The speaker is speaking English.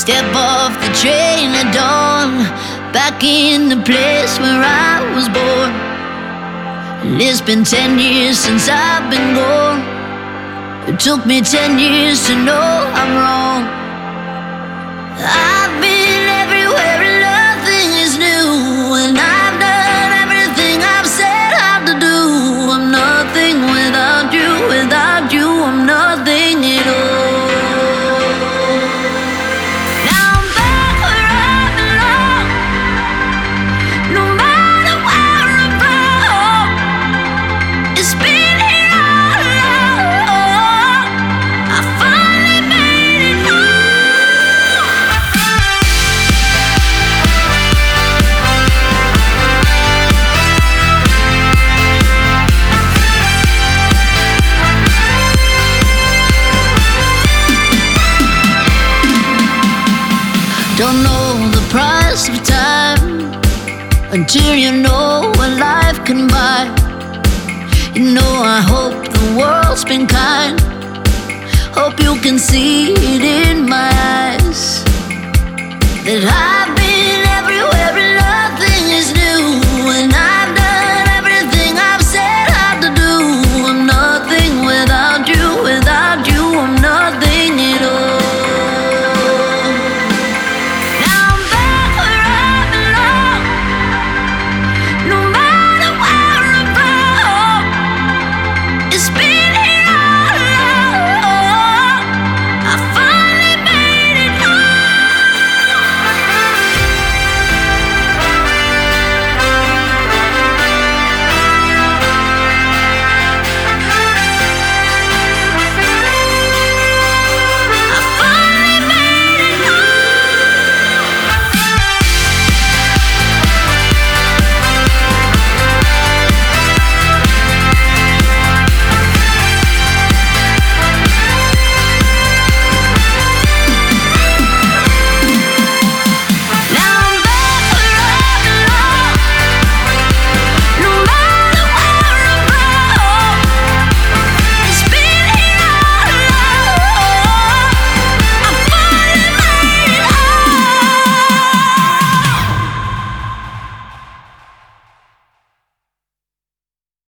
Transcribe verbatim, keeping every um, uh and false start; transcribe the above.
Step off the train at dawn, back in the place where I was born. And it's been ten years since I've been gone. It took me ten years to know I'm wrong. I've been everywhere and nothing is new, and I've done everything I've said how to do. I'm nothing without you, without you I'm nothing at all. Don't know the price of time until you know what life can buy. You know, I hope the world's been kind. Hope you can see it in my eyes that I've